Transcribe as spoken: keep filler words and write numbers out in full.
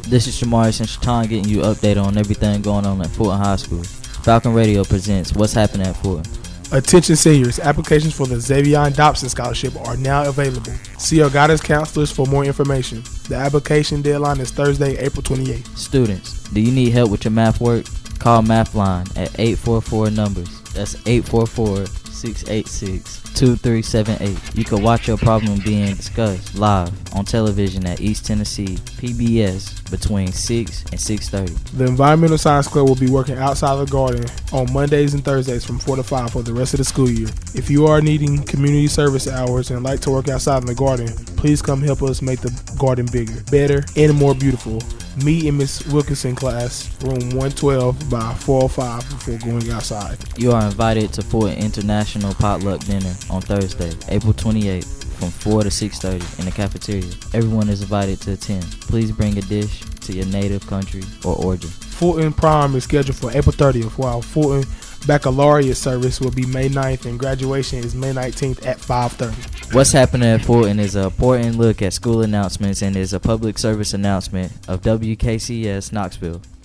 This is Shamarius and Shatan getting you updated on everything going on at Fulton High School. Falcon Radio presents What's Happening at Fulton. Attention seniors, applications for the Xavion Dobson Scholarship are now available. See your guidance counselors for more information. The application deadline is Thursday, April twenty-eighth. Students, do you need help with your math work? Call Mathline at eight four four numbers. That's eight four four, six eight six, two three seven eight. You can watch your problem being discussed live on television at East Tennessee P B S between six and six thirty. The Environmental Science Club will be working outside the garden on Mondays and Thursdays from four to five for the rest of the school year. If you are needing community service hours and like to work outside in the garden, please come help us make the garden bigger, better, and more beautiful. Meet in Miss Wilkinson class, room one twelve by four oh five before going outside. You are invited to Fulton International Potluck Dinner on Thursday, April twenty-eighth from four to six thirty in the cafeteria. Everyone is invited to attend. Please bring a dish to your native country or origin. Fulton Prom is scheduled for April thirtieth, while Fulton Baccalaureate service will be May ninth and graduation is May nineteenth at five thirty. What's Happening at Fulton is an important look at school announcements and is a public service announcement of W K C S Knoxville.